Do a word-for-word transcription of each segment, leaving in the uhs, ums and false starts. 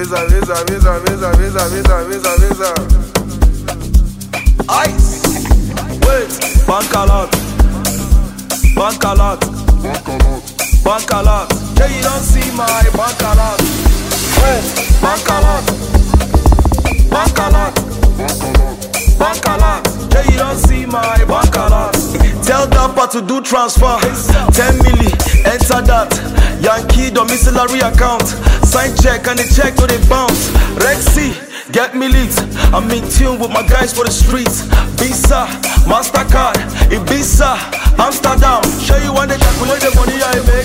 visa, visa, visa, visa, visa, visa, visa, visa. Ice. Wait, bank a lot, bank a lot, bank a lot. Yeah, you don't see my bank a lot. Wait, bank a lot, bank a lot, bank a lot. Yeah, you don't see my bank a lot. Tell Dapper to do transfer, ten milli, enter that. Yankee domiciliary account, sign check and the check to the bounce. Rexy, get me lit. I'm in tune with my guys for the streets. Visa, Mastercard, Ibiza, Amsterdam. Show you when they calculate the money I make.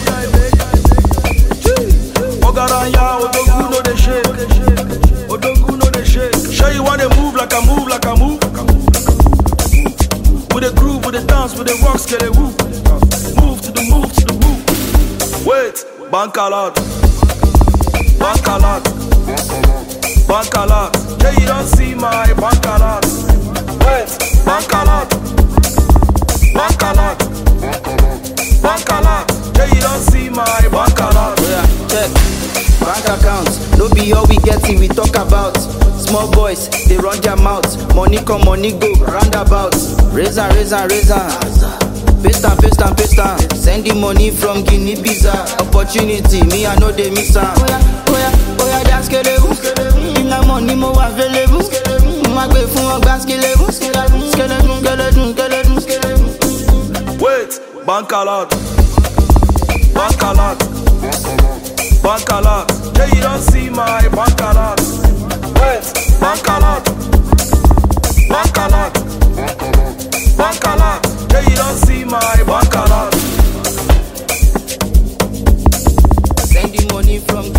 Ogaranya, Odogu no they shake. Odogu no they shake. Show you when they move like I move, like I move. With the groove, with the dance, with the rocks, get it whoop. Move to the move, to the move. Wait, bank a lot, bank a lot, bank a lot. Yeah, you don't see my bank a lot. Wait, bank a lot, bank a lot, bank a lot. Yeah, you don't see my bank a lot. Yeah, check bank accounts. No be all we get it, we talk about. Small boys, they run their mouths. Money come, money go, roundabouts. Razor, razor, razor. Paste and paste and paste and send the money from Guinea Bissau. Opportunity, me I know they miss am. Oh yeah, oh yeah, oh yeah, that's skelewu. If na money mo available, ma gbe fun ogba skelewu. Skelewu, skelewu, skelewu, skelewu. Wait, bank a lot, bank a lot, bank a lot. Yeah, you don't see my bank a lot. Wait, bank a lot, bank a lot, bank a lot. Yeah, you don't see my bank a lot. Send the money from